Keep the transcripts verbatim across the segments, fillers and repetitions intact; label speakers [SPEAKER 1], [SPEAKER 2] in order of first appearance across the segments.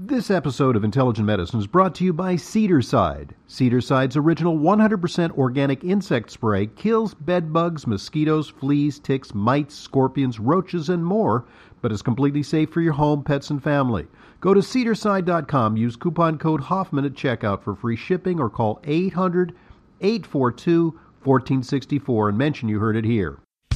[SPEAKER 1] This episode of Intelligent Medicine is brought to you by Cedarside. Cedarside's original one hundred percent organic insect spray kills bedbugs, mosquitoes, fleas, ticks, mites, scorpions, roaches, and more, but is completely safe for your home, pets, and family. Go to cedarside dot com, use coupon code Hoffman at checkout for free shipping, or call eight hundred, eight four two, one four six four and mention you heard it here.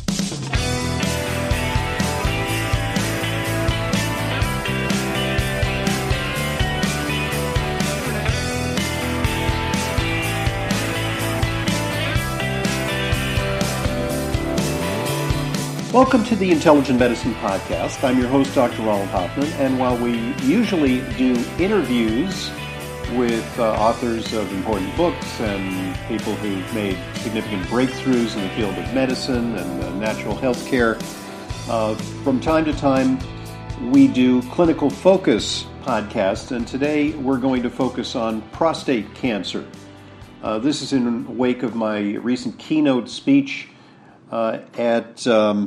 [SPEAKER 1] Welcome to the Intelligent Medicine Podcast. I'm your host, Doctor Ronald Hoffman, and while we usually do interviews with uh, authors of important books and people who've made significant breakthroughs in the field of medicine and uh, natural health care, uh, from time to time we do clinical focus podcasts, and today we're going to focus on prostate cancer. Uh, this is in wake of my recent keynote speech uh, at um,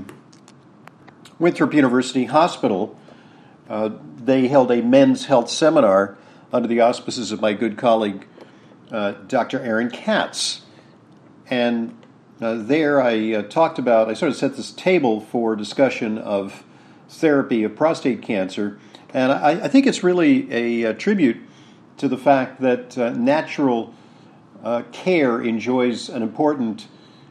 [SPEAKER 1] Winthrop University Hospital. Uh, they held a men's health seminar under the auspices of my good colleague, uh, Doctor Aaron Katz. And uh, there I uh, talked about, I sort of set this table for discussion of therapy of prostate cancer. And I, I think it's really a, a tribute to the fact that uh, natural uh, care enjoys an important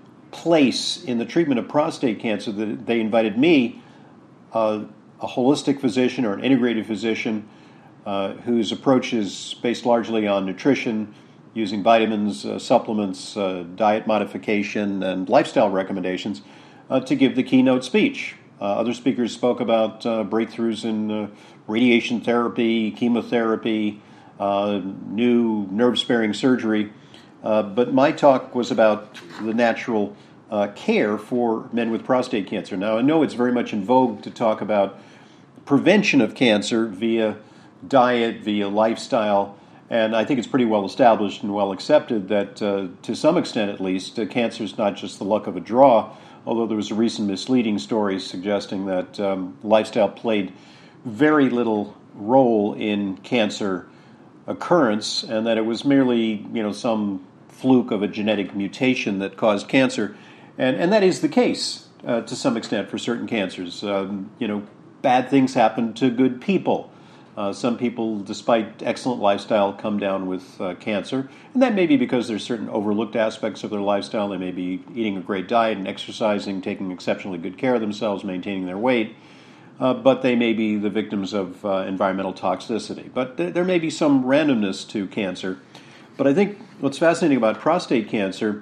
[SPEAKER 1] place in the treatment of prostate cancer. That they invited me, uh, a holistic physician or an integrative physician, uh, whose approach is based largely on nutrition, using vitamins, uh, supplements, uh, diet modification, and lifestyle recommendations, uh, to give the keynote speech. Uh, other speakers spoke about uh, breakthroughs in uh, radiation therapy, chemotherapy, uh, new nerve-sparing surgery. Uh, but my talk was about the natural uh, care for men with prostate cancer. Now, I know it's very much in vogue to talk about prevention of cancer via diet, via lifestyle, and I think it's pretty well established and well accepted that, uh, to some extent at least, uh, cancer is not just the luck of a draw, although there was a recent misleading story suggesting that um, lifestyle played very little role in cancer occurrence, and that it was merely, you know, some fluke of a genetic mutation that caused cancer. And and that is the case uh, to some extent for certain cancers. Um, you know, bad things happen to good people. Uh, some people, despite excellent lifestyle, come down with uh, cancer. And that may be because there's certain overlooked aspects of their lifestyle. They may be eating a great diet and exercising, taking exceptionally good care of themselves, maintaining their weight. Uh, but they may be the victims of uh, environmental toxicity. But th- there may be some randomness to cancer. But I think what's fascinating about prostate cancer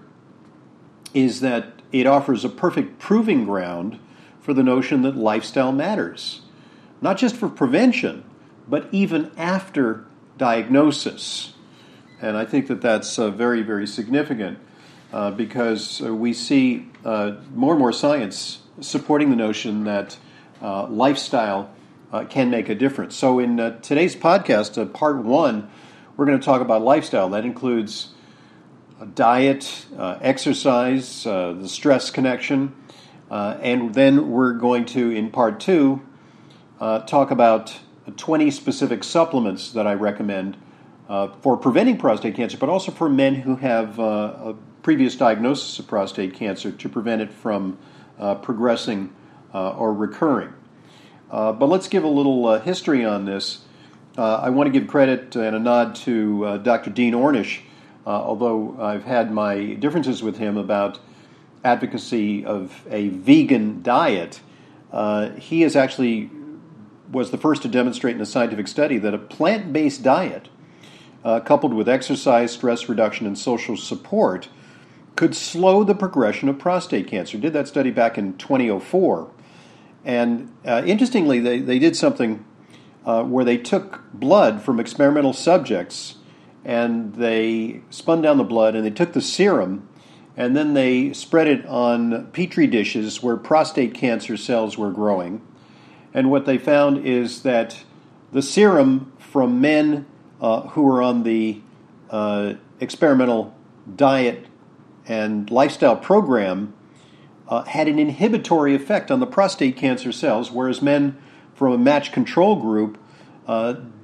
[SPEAKER 1] is that it offers a perfect proving ground for the notion that lifestyle matters. Not just for prevention, but even after diagnosis. And I think that that's uh, very, very significant uh, because uh, we see uh, more and more science supporting the notion that uh, lifestyle uh, can make a difference. So in uh, today's podcast, uh, part one, we're going to talk about lifestyle. That includes uh, diet, uh, exercise, uh, the stress connection, uh, and then we're going to, in part two, uh, talk about twenty specific supplements that I recommend uh, for preventing prostate cancer, but also for men who have uh, a previous diagnosis of prostate cancer to prevent it from uh, progressing uh, or recurring. Uh, but let's give a little uh, history on this. Uh, I want to give credit and a nod to uh, Doctor Dean Ornish, uh, although I've had my differences with him about advocacy of a vegan diet. Uh, he is actually was the first to demonstrate in a scientific study that a plant-based diet, uh, coupled with exercise, stress reduction, and social support, could slow the progression of prostate cancer. Did that study back in twenty oh four. And uh, interestingly, they, they did something uh, where they took blood from experimental subjects, and they spun down the blood, and they took the serum, and then they spread it on petri dishes where prostate cancer cells were growing. And what they found is that the serum from men uh, who were on the uh, experimental diet and lifestyle program uh, had an inhibitory effect on the prostate cancer cells, whereas men from a matched control group uh,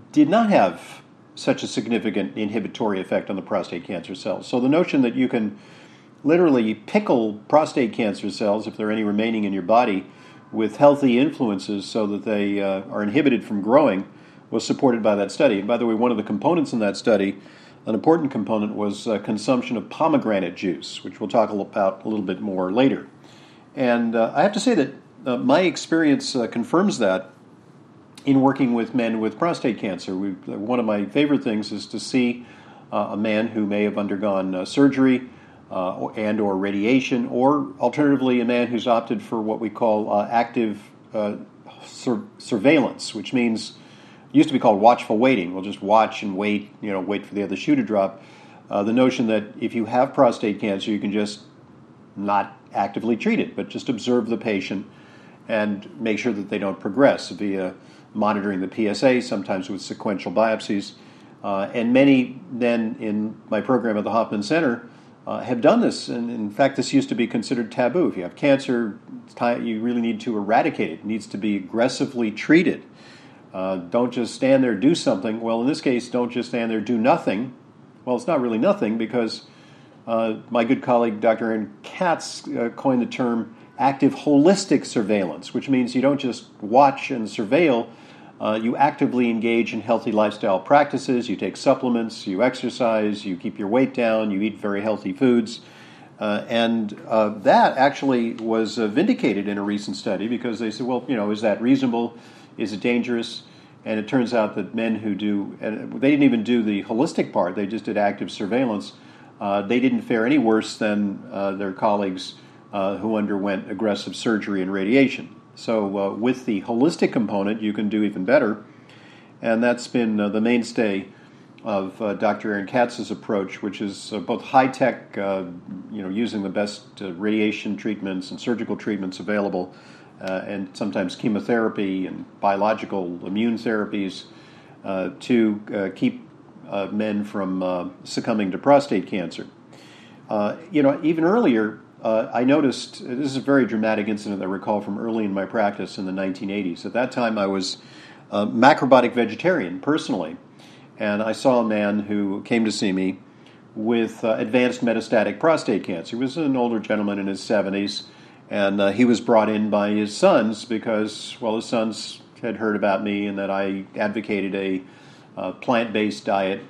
[SPEAKER 1] did not have such a significant inhibitory effect on the prostate cancer cells. So the notion that you can literally pickle prostate cancer cells, if there are any remaining in your body, with healthy influences so that they uh, are inhibited from growing, was supported by that study. And by the way, one of the components in that study, an important component, was uh, consumption of pomegranate juice, which we'll talk about a little bit more later. And uh, I have to say that uh, my experience uh, confirms that in working with men with prostate cancer. We, one of my favorite things is to see uh, a man who may have undergone uh, surgery uh, and or radiation, or alternatively a man who's opted for what we call uh, active uh, sur- surveillance, which means, it used to be called watchful waiting. We'll just watch and wait, you know, wait for the other shoe to drop. Uh, the notion that if you have prostate cancer, you can just not actively treat it, but just observe the patient and make sure that they don't progress via monitoring the P S A, sometimes with sequential biopsies. Uh, and many then in my program at the Hoffman Center uh, have done this. And in fact, this used to be considered taboo. If you have cancer, you really need to eradicate it. It needs to be aggressively treated. Uh, don't just stand there, do something. Well, in this case, don't just stand there, do nothing. Well, it's not really nothing, because uh, my good colleague, Doctor Aaron Katz, uh, coined the term active holistic surveillance, which means you don't just watch and surveil, uh, you actively engage in healthy lifestyle practices, you take supplements, you exercise, you keep your weight down, you eat very healthy foods. Uh, and uh, that actually was uh, vindicated in a recent study, because they said, well, you know, is that reasonable? Is it dangerous? And it turns out that men who do, and they didn't even do the holistic part, they just did active surveillance, uh, they didn't fare any worse than uh, their colleagues uh, who underwent aggressive surgery and radiation. So uh, with the holistic component, you can do even better. And that's been uh, the mainstay of uh, Doctor Aaron Katz's approach, which is uh, both high-tech, uh, you know, using the best uh, radiation treatments and surgical treatments available, Uh, and sometimes chemotherapy and biological immune therapies uh, to uh, keep uh, men from uh, succumbing to prostate cancer. Uh, you know, even earlier, uh, I noticed, this is a very dramatic incident I recall from early in my practice in the nineteen eighties. At that time, I was a macrobiotic vegetarian personally, and I saw a man who came to see me with uh, advanced metastatic prostate cancer. He was an older gentleman in his seventies. And uh, he was brought in by his sons because, well, his sons had heard about me and that I advocated a uh, plant-based diet,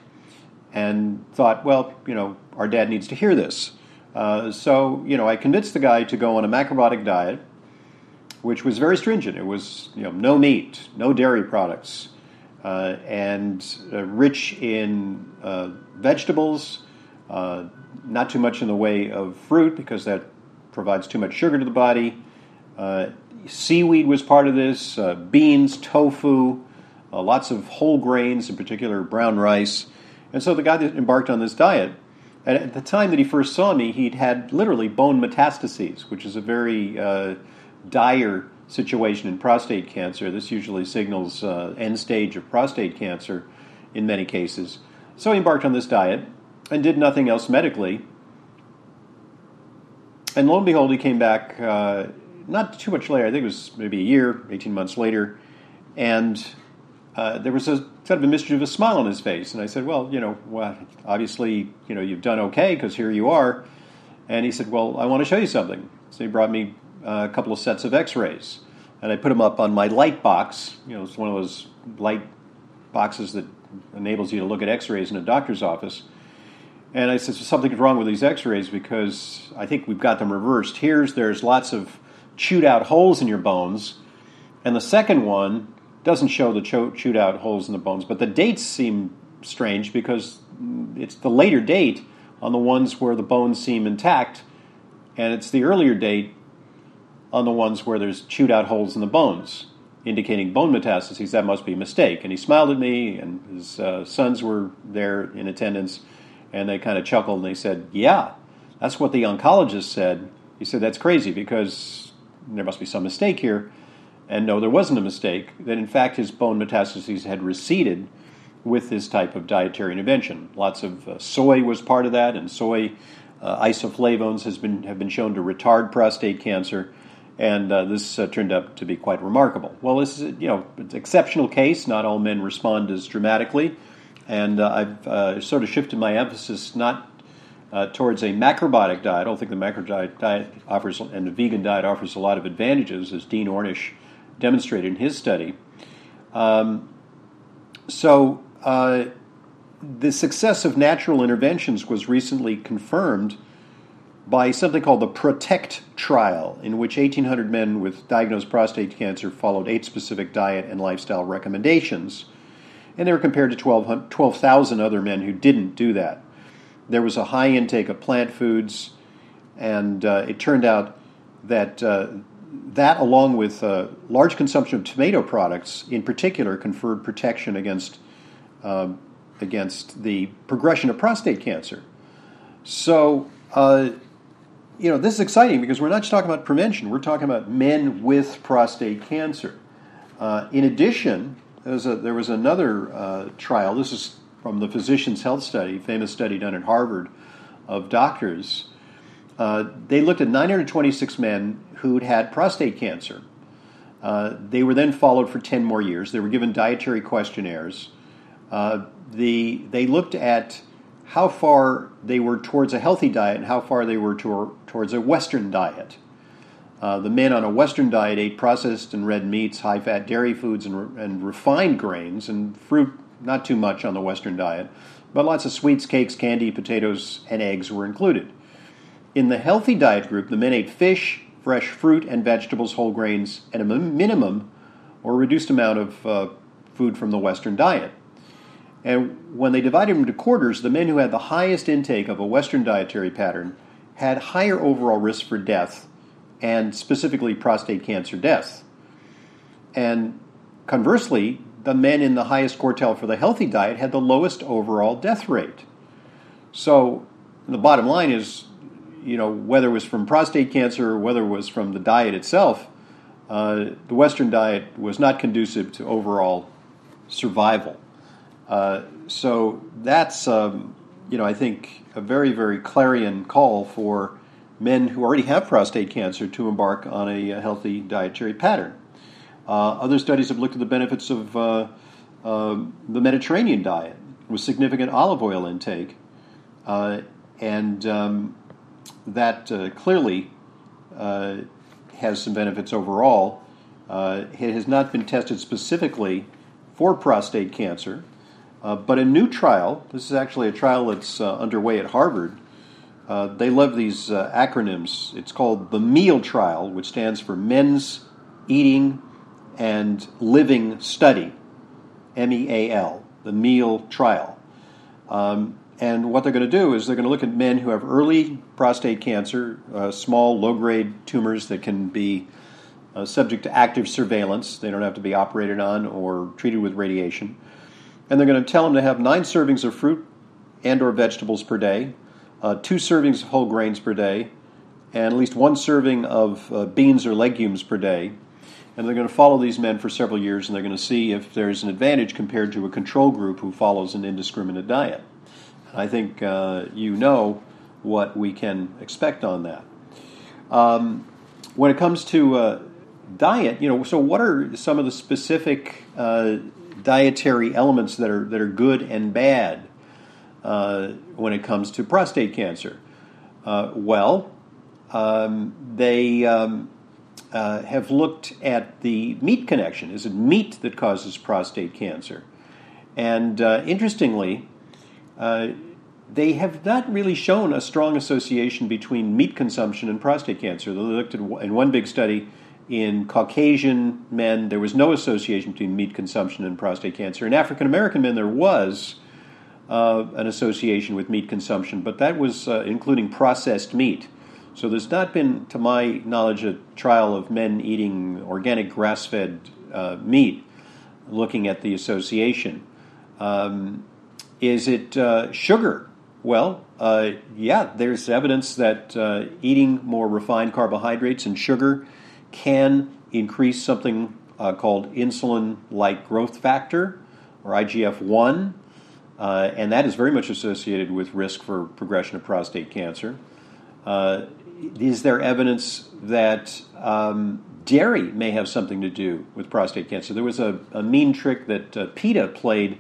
[SPEAKER 1] and thought, well, you know, our dad needs to hear this. Uh, so, you know, I convinced the guy to go on a macrobiotic diet, which was very stringent. It was, you know, no meat, no dairy products, uh, and uh, rich in uh, vegetables, uh, not too much in the way of fruit, because that provides too much sugar to the body. Uh, seaweed was part of this, uh, beans, tofu, uh, lots of whole grains, in particular brown rice. And so the guy that embarked on this diet, and at the time that he first saw me, he'd had literally bone metastases, which is a very uh, dire situation in prostate cancer. This usually signals uh, end stage of prostate cancer in many cases. So he embarked on this diet and did nothing else medically. And lo and behold, he came back uh, not too much later. I think it was maybe a year, eighteen months later, and uh, there was a sort of a mischievous smile on his face. And I said, well, you know, well, obviously, you know, you've done okay, because here you are. And he said, well, I want to show you something. So he brought me uh, a couple of sets of x-rays, and I put them up on my light box. You know, it's one of those light boxes that enables you to look at x-rays in a doctor's office. And I said, so something's wrong with these x-rays, because I think we've got them reversed. Here's, there's lots of chewed out holes in your bones. And the second one doesn't show the cho- chewed out holes in the bones. But the dates seem strange, because it's the later date on the ones where the bones seem intact. And it's the earlier date on the ones where there's chewed out holes in the bones, indicating bone metastases. That must be a mistake. And he smiled at me, and his uh, sons were there in attendance. And they kind of chuckled, and they said, yeah, that's what the oncologist said. He said, that's crazy, because there must be some mistake here. And no, there wasn't a mistake. That in fact, his bone metastases had receded with this type of dietary intervention. Lots of uh, soy was part of that, and soy uh, isoflavones has been have been shown to retard prostate cancer. And uh, this uh, turned out to be quite remarkable. Well, this is, you know, it's an exceptional case. Not all men respond as dramatically. And uh, I've uh, sort of shifted my emphasis not uh, towards a macrobiotic diet. I don't think the macrobiotic diet offers, and the vegan diet offers a lot of advantages, as Dean Ornish demonstrated in his study. Um, so uh, the success of natural interventions was recently confirmed by something called the PROTECT trial, in which eighteen hundred men with diagnosed prostate cancer followed eight specific diet and lifestyle recommendations, and they were compared to twelve thousand other men who didn't do that. There was a high intake of plant foods, and uh, it turned out that uh, that, along with uh, large consumption of tomato products in particular, conferred protection against uh, against the progression of prostate cancer. So, uh, you know, this is exciting because we're not just talking about prevention. We're talking about men with prostate cancer. Uh, in addition, there was, a, there was another uh, trial. This is from the Physicians' Health Study, famous study done at Harvard of doctors. Uh, they looked at nine hundred twenty-six men who'd had prostate cancer. Uh, they were then followed for ten more years. They were given dietary questionnaires. Uh, the, they looked at how far they were towards a healthy diet and how far they were to, towards a Western diet. Uh, the men on a Western diet ate processed and red meats, high-fat dairy foods, and, and refined grains, and fruit, not too much on the Western diet, but lots of sweets, cakes, candy, potatoes, and eggs were included. In the healthy diet group, the men ate fish, fresh fruit and vegetables, whole grains, and a minimum or reduced amount of uh, food from the Western diet. And when they divided them into quarters, the men who had the highest intake of a Western dietary pattern had higher overall risk for death, and specifically prostate cancer death. And conversely, the men in the highest quartile for the healthy diet had the lowest overall death rate. So the bottom line is, you know, whether it was from prostate cancer or whether it was from the diet itself, uh, the Western diet was not conducive to overall survival. Uh, so that's, um, you know, I think a very, very clarion call for men who already have prostate cancer to embark on a, a healthy dietary pattern. Uh, other studies have looked at the benefits of uh, uh, the Mediterranean diet with significant olive oil intake, uh, and um, that uh, clearly uh, has some benefits overall. Uh, it has not been tested specifically for prostate cancer. Uh, but a new trial, this is actually a trial that's uh, underway at Harvard. Uh, they love these uh, acronyms. It's called the MEAL trial, which stands for Men's Eating and Living Study, M E A L, the MEAL trial. Um, and what they're going to do is they're going to look at men who have early prostate cancer, uh, small, low-grade tumors that can be uh, subject to active surveillance. They don't have to be operated on or treated with radiation. And they're going to tell them to have nine servings of fruit and or vegetables per day, uh, two servings of whole grains per day, and at least one serving of uh, beans or legumes per day. And they're going to follow these men for several years, and they're going to see if there's an advantage compared to a control group who follows an indiscriminate diet. And I think uh, you know what we can expect on that. Um, when it comes to uh, diet, you know, so what are some of the specific uh, dietary elements that are that are good and bad uh, when it comes to prostate cancer? Uh, well, um, they um, uh, have looked at the meat connection. Is it meat that causes prostate cancer? And uh, interestingly, uh, they have not really shown a strong association between meat consumption and prostate cancer. They looked at in one big study. In Caucasian men, there was no association between meat consumption and prostate cancer. In African American men, there was uh, an association with meat consumption, but that was uh, including processed meat. So there's not been, to my knowledge, a trial of men eating organic grass-fed uh, meat looking at the association. Um, is it uh, sugar? Well, uh, yeah, there's evidence that uh, eating more refined carbohydrates and sugar can increase something uh, called insulin-like growth factor, or I G F one, uh, and that is very much associated with risk for progression of prostate cancer. Uh, is there evidence that um, dairy may have something to do with prostate cancer? There was a, a mean trick that uh, PETA played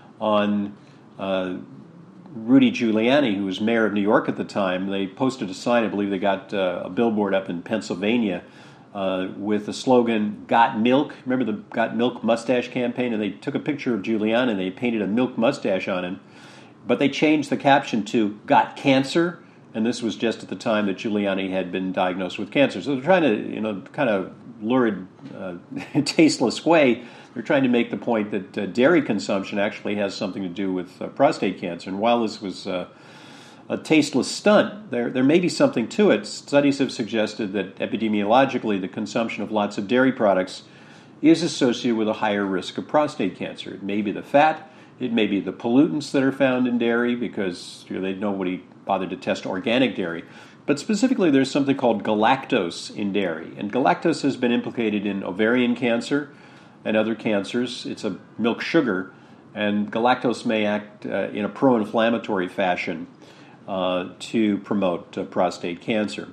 [SPEAKER 1] on uh, Rudy Giuliani, who was mayor of New York at the time. They posted a sign, I believe they got uh, a billboard up in Pennsylvania uh, with the slogan, "Got Milk." Remember the Got Milk mustache campaign? And they took a picture of Giuliani and they painted a milk mustache on him. But they changed the caption to "Got Cancer," and this was just at the time that Giuliani had been diagnosed with cancer. So they're trying to, you know, kind of lurid, uh, tasteless way, they're trying to make the point that uh, dairy consumption actually has something to do with uh, prostate cancer. And while this was uh, a tasteless stunt, there there may be something to it. Studies have suggested that epidemiologically the consumption of lots of dairy products is associated with a higher risk of prostate cancer. It may be the fat, it may be the pollutants that are found in dairy, because you know, they nobody bothered to test organic dairy. But specifically, there's something called galactose in dairy. And galactose has been implicated in ovarian cancer and other cancers. It's a milk sugar, and galactose may act uh, in a pro-inflammatory fashion uh, to promote uh, prostate cancer.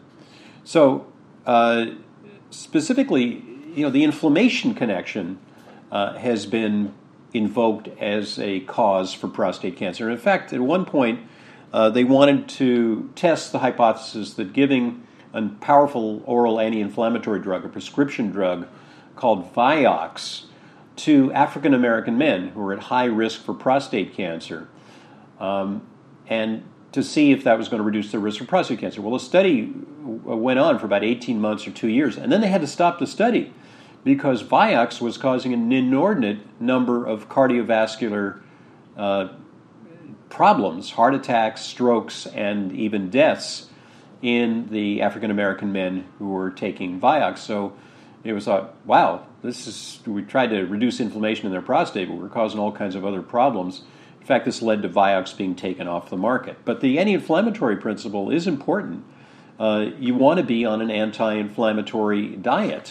[SPEAKER 1] So uh, specifically, you know, the inflammation connection uh, has been invoked as a cause for prostate cancer. And in fact, at one point, Uh, they wanted to test the hypothesis that giving a powerful oral anti-inflammatory drug, a prescription drug called Vioxx, to African American men who were at high risk for prostate cancer, um, and to see if that was going to reduce their risk for prostate cancer. Well, the study went on for about eighteen months or two years, and then they had to stop the study because Vioxx was causing an inordinate number of cardiovascular uh, problems, heart attacks, strokes, and even deaths in the African American men who were taking Vioxx. So it was thought, wow, this is, we tried to reduce inflammation in their prostate, but we're causing all kinds of other problems. In fact, this led to Vioxx being taken off the market. But the anti-inflammatory principle is important. Uh, you want to be on an anti-inflammatory diet.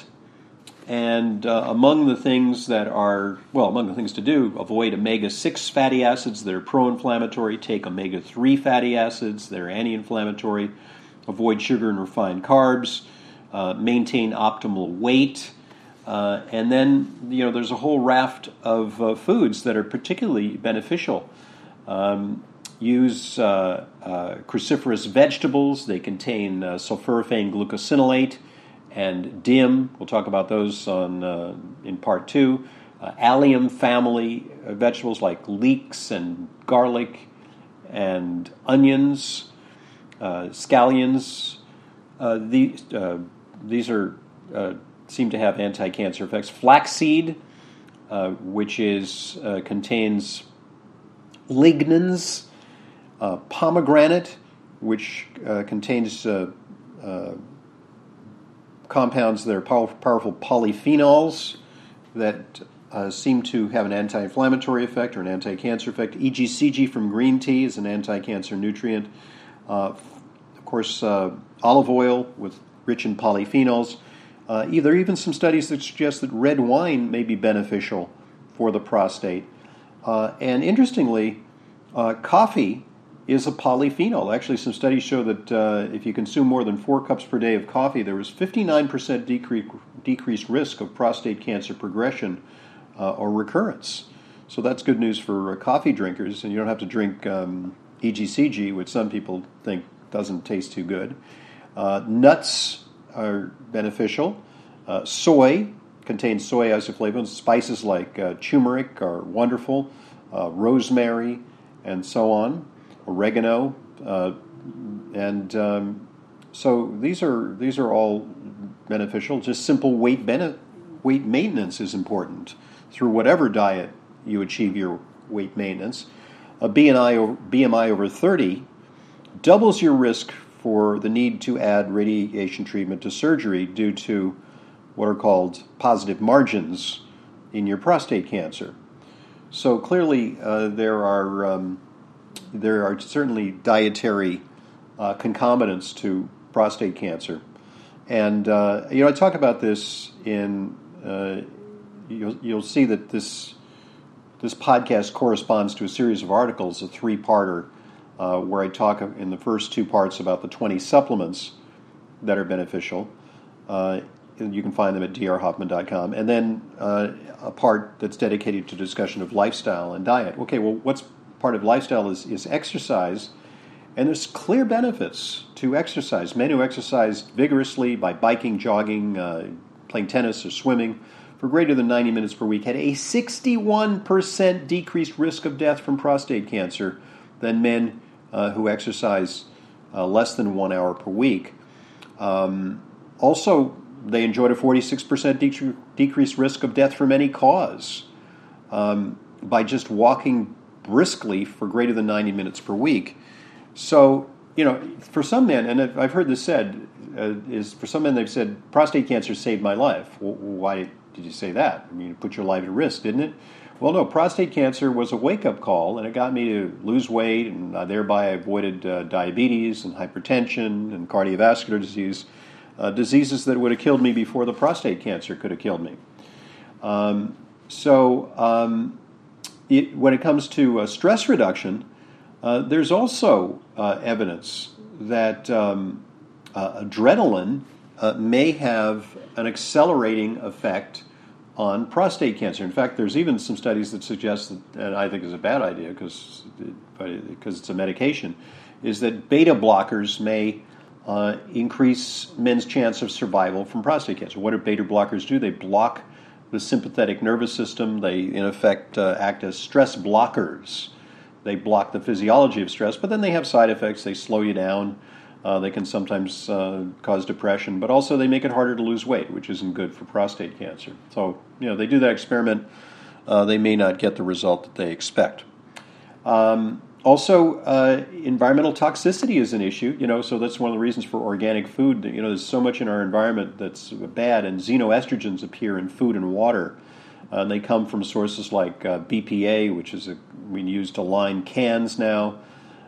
[SPEAKER 1] And uh, among the things that are, well, among the things to do, avoid omega six fatty acids that are pro-inflammatory, take omega three fatty acids that are anti-inflammatory, avoid sugar and refined carbs, uh, maintain optimal weight, uh, and then, you know, there's a whole raft of uh, foods that are particularly beneficial. Um, use uh, uh, cruciferous vegetables. They contain uh, sulforaphane glucosinolate and D I M. We'll talk about those on uh, in part two. Uh, allium family uh, vegetables like leeks and garlic and onions, uh, scallions. Uh, these uh, these are uh, seem to have anti-cancer effects. Flaxseed, uh, which is uh, contains lignans. Uh, pomegranate, which uh, contains uh, uh, compounds that are power, powerful polyphenols that uh, seem to have an anti-inflammatory effect or an anti-cancer effect. E G C G from green tea is an anti-cancer nutrient. Uh, of course, uh, olive oil with rich in polyphenols. Uh, there are even some studies that suggest that red wine may be beneficial for the prostate. Uh, and interestingly, uh, coffee is a polyphenol. Actually, some studies show that uh, if you consume more than four cups per day of coffee, there was fifty-nine percent decrease, decreased risk of prostate cancer progression uh, or recurrence. So that's good news for uh, coffee drinkers, and you don't have to drink um, E G C G, which some people think doesn't taste too good. Uh, nuts are beneficial. Uh, soy contains soy isoflavones. Spices like uh, turmeric are wonderful, uh, rosemary, and so on. Oregano, uh, and um, so these are these are all beneficial. Just simple weight bene- weight maintenance is important through whatever diet you achieve your weight maintenance. A B M I over, B M I over thirty doubles your risk for the need to add radiation treatment to surgery due to what are called positive margins in your prostate cancer. So clearly, uh, there are. Um, There are certainly dietary uh, concomitants to prostate cancer. And, uh, you know, I talk about this in, uh, you'll, you'll see that this this podcast corresponds to a series of articles, a three-parter, uh, where I talk in the first two parts about the twenty supplements that are beneficial. Uh, you can find them at d r hoffman dot com. And then uh, a part that's dedicated to discussion of lifestyle and diet. Okay, well, what's part of lifestyle is, is exercise. And there's clear benefits to exercise. Men who exercise vigorously by biking, jogging, uh, playing tennis, or swimming for greater than ninety minutes per week had a sixty-one percent decreased risk of death from prostate cancer than men uh, who exercise uh, less than one hour per week. Um, also, they enjoyed a forty-six percent de- decreased risk of death from any cause um, by just walking briskly for greater than ninety minutes per week. So, you know, for some men, and I've heard this said, uh, is for some men they've said, prostate cancer saved my life. Well, why did you say that? I mean, it put your life at risk, didn't it? Well, no, prostate cancer was a wake-up call, and it got me to lose weight, and uh, thereby I avoided uh, diabetes and hypertension and cardiovascular disease, uh, diseases that would have killed me before the prostate cancer could have killed me. Um, so um, it, when it comes to uh, stress reduction, uh, there's also uh, evidence that um, uh, adrenaline uh, may have an accelerating effect on prostate cancer. In fact, there's even some studies that suggest that, and I think is a bad idea because because it's a medication, is that beta blockers may uh, increase men's chance of survival from prostate cancer. What do beta blockers do? They block the sympathetic nervous system. They, in effect, uh, act as stress blockers. They block the physiology of stress, but then they have side effects. They slow you down. Uh, they can sometimes uh, cause depression, but also they make it harder to lose weight, which isn't good for prostate cancer. So, you know, they do that experiment. Uh, they may not get the result that they expect. Um, also, uh, environmental toxicity is an issue, you know, so that's one of the reasons for organic food. You know, there's so much in our environment that's bad, and xenoestrogens appear in food and water. Uh, and they come from sources like uh, B P A, which is a, we use to line cans now.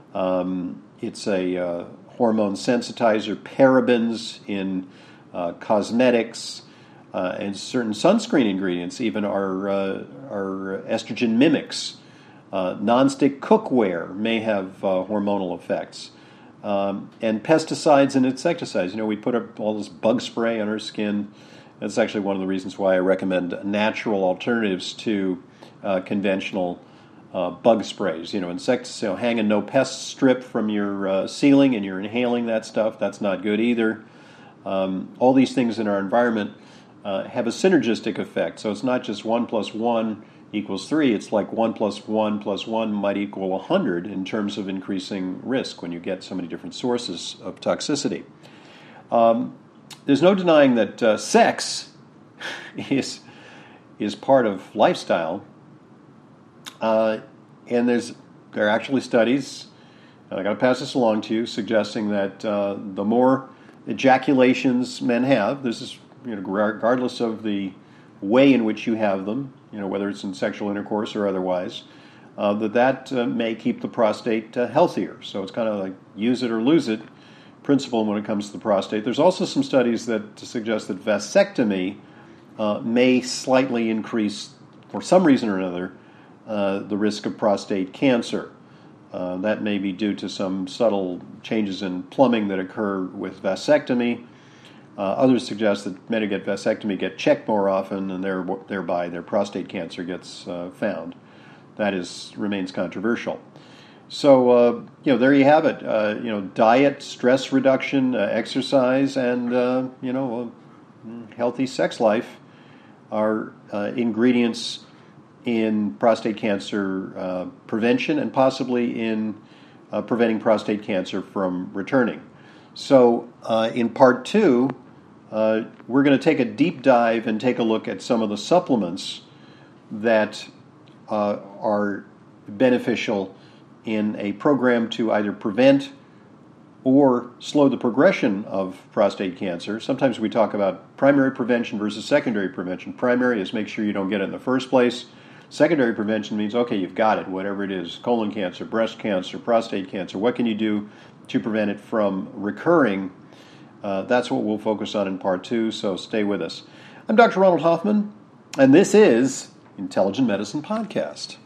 [SPEAKER 1] Um, it's a uh, hormone sensitizer, parabens in uh, cosmetics, uh, and certain sunscreen ingredients even are, uh, are estrogen mimics. Uh, non-stick cookware may have uh, hormonal effects. Um, and pesticides and insecticides. You know, we put up all this bug spray on our skin. That's actually one of the reasons why I recommend natural alternatives to uh, conventional uh, bug sprays. You know, insects, you know, hang a no pest strip from your uh, ceiling and you're inhaling that stuff. That's not good either. Um, all these things in our environment uh, have a synergistic effect. So it's not just one plus one equals three. It's like one plus one plus one might equal one hundred in terms of increasing risk when you get so many different sources of toxicity. Um, There's no denying that uh, sex is is part of lifestyle, uh, and there's there are actually studies. I got to pass this along to you, suggesting that uh, the more ejaculations men have, this is you know regardless of the way in which you have them, you know whether it's in sexual intercourse or otherwise, uh, that that uh, may keep the prostate uh, healthier. So it's kind of like use it or lose it principle when it comes to the prostate. There's also some studies that suggest that vasectomy uh, may slightly increase, for some reason or another, uh, the risk of prostate cancer. Uh, that may be due to some subtle changes in plumbing that occur with vasectomy. Uh, others suggest that men who get vasectomy get checked more often, and thereby their prostate cancer gets uh, found. That is remains controversial. So, uh, you know, there you have it. Uh, you know, diet, stress reduction, uh, exercise, and, uh, you know, a healthy sex life are uh, ingredients in prostate cancer uh, prevention and possibly in uh, preventing prostate cancer from returning. So, uh, in part two, uh, we're going to take a deep dive and take a look at some of the supplements that uh, are beneficial in a program to either prevent or slow the progression of prostate cancer. Sometimes we talk about primary prevention versus secondary prevention. Primary is make sure you don't get it in the first place. Secondary prevention means, okay, you've got it, whatever it is, colon cancer, breast cancer, prostate cancer. What can you do to prevent it from recurring? Uh, that's what we'll focus on in part two, so stay with us. I'm Doctor Ronald Hoffman, and this is Intelligent Medicine Podcast.